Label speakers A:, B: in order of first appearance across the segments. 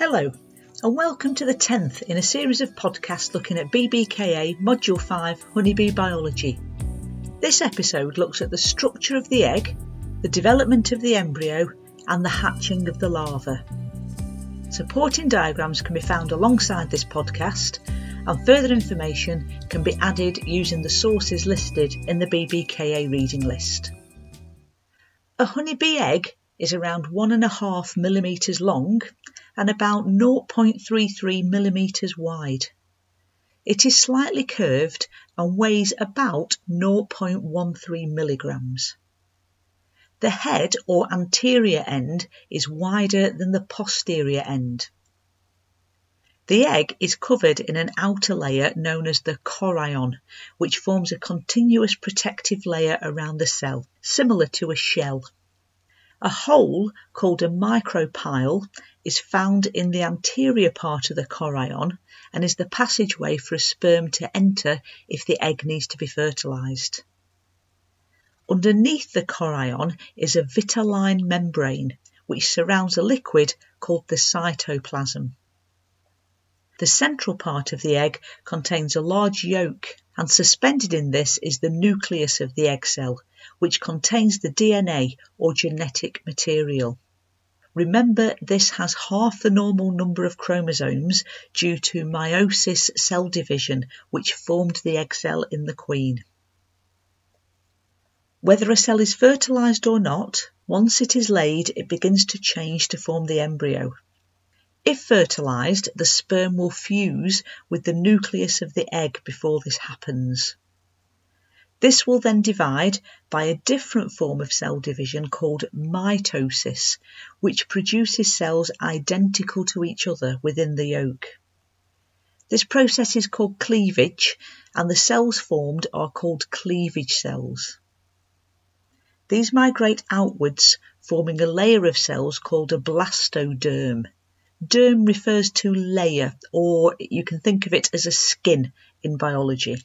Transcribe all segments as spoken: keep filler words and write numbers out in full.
A: Hello, and welcome to the tenth in a series of podcasts looking at B B K A Module five Honeybee Biology. This episode looks at the structure of the egg, the development of the embryo, and the hatching of the larva. Supporting diagrams can be found alongside this podcast, and further information can be added using the sources listed in the B B K A reading list. A honeybee egg is around one and a half millimetres long and about zero point three three millimetres wide. It is slightly curved and weighs about zero point one three milligrams. The head or anterior end is wider than the posterior end. The egg is covered in an outer layer known as the chorion, which forms a continuous protective layer around the cell, similar to a shell. A hole called a micropyle is found in the anterior part of the chorion and is the passageway for a sperm to enter if the egg needs to be fertilised. Underneath the chorion is a vitelline membrane which surrounds a liquid called the cytoplasm. The central part of the egg contains a large yolk, and suspended in this is the nucleus of the egg cell, which contains the D N A or genetic material. Remember, this has half the normal number of chromosomes due to meiosis cell division, which formed the egg cell in the queen. Whether a cell is fertilised or not, once it is laid, it begins to change to form the embryo. If fertilised, the sperm will fuse with the nucleus of the egg before this happens. This will then divide by a different form of cell division called mitosis, which produces cells identical to each other within the yolk. This process is called cleavage, and the cells formed are called cleavage cells. These migrate outwards, forming a layer of cells called a blastoderm. Derm refers to layer, or you can think of it as a skin in biology.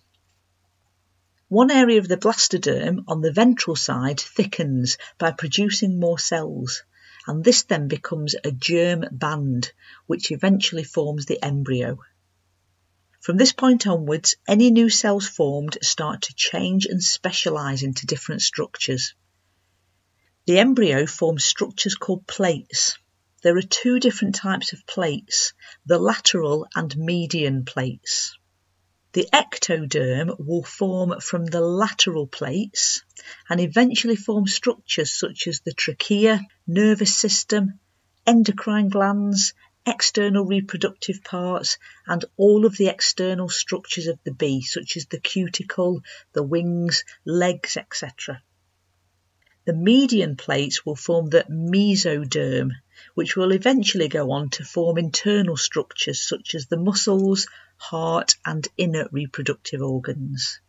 A: One area of the blastoderm on the ventral side thickens by producing more cells, and this then becomes a germ band, which eventually forms the embryo. From this point onwards, any new cells formed start to change and specialise into different structures. The embryo forms structures called plates. There are two different types of plates, the lateral and median plates. The ectoderm will form from the lateral plates and eventually form structures such as the trachea, nervous system, endocrine glands, external reproductive parts, and all of the external structures of the bee, such as the cuticle, the wings, legs, et cetera. The median plates will form the mesoderm, which will eventually go on to form internal structures such as the muscles, heart, and inner reproductive organs.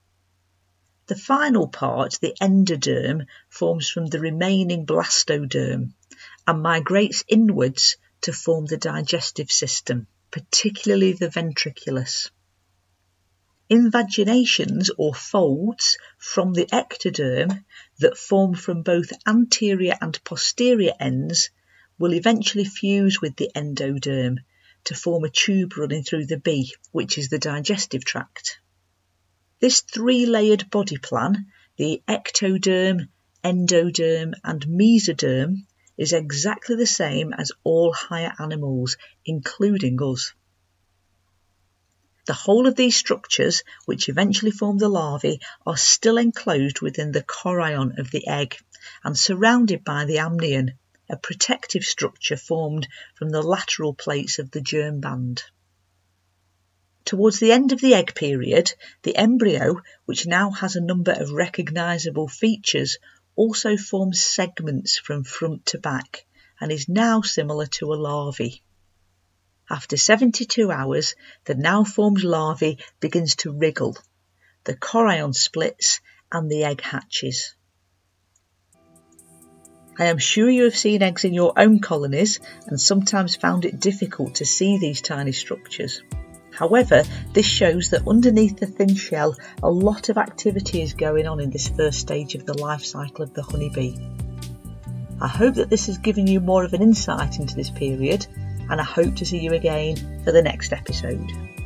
A: The final part, the endoderm, forms from the remaining blastoderm and migrates inwards to form the digestive system, particularly the ventriculus. Invaginations or folds from the ectoderm that form from both anterior and posterior ends will eventually fuse with the endoderm to form a tube running through the bee, which is the digestive tract. This three-layered body plan, the ectoderm, endoderm and mesoderm, is exactly the same as all higher animals, including us. The whole of these structures, which eventually form the larvae, are still enclosed within the chorion of the egg and surrounded by the amnion, a protective structure formed from the lateral plates of the germ band. Towards the end of the egg period, the embryo, which now has a number of recognisable features, also forms segments from front to back and is now similar to a larvae. After seventy-two hours, the now formed larvae begins to wriggle. The chorion splits and the egg hatches. I am sure you have seen eggs in your own colonies and sometimes found it difficult to see these tiny structures. However, this shows that underneath the thin shell, a lot of activity is going on in this first stage of the life cycle of the honeybee. I hope that this has given you more of an insight into this period, and I hope to see you again for the next episode.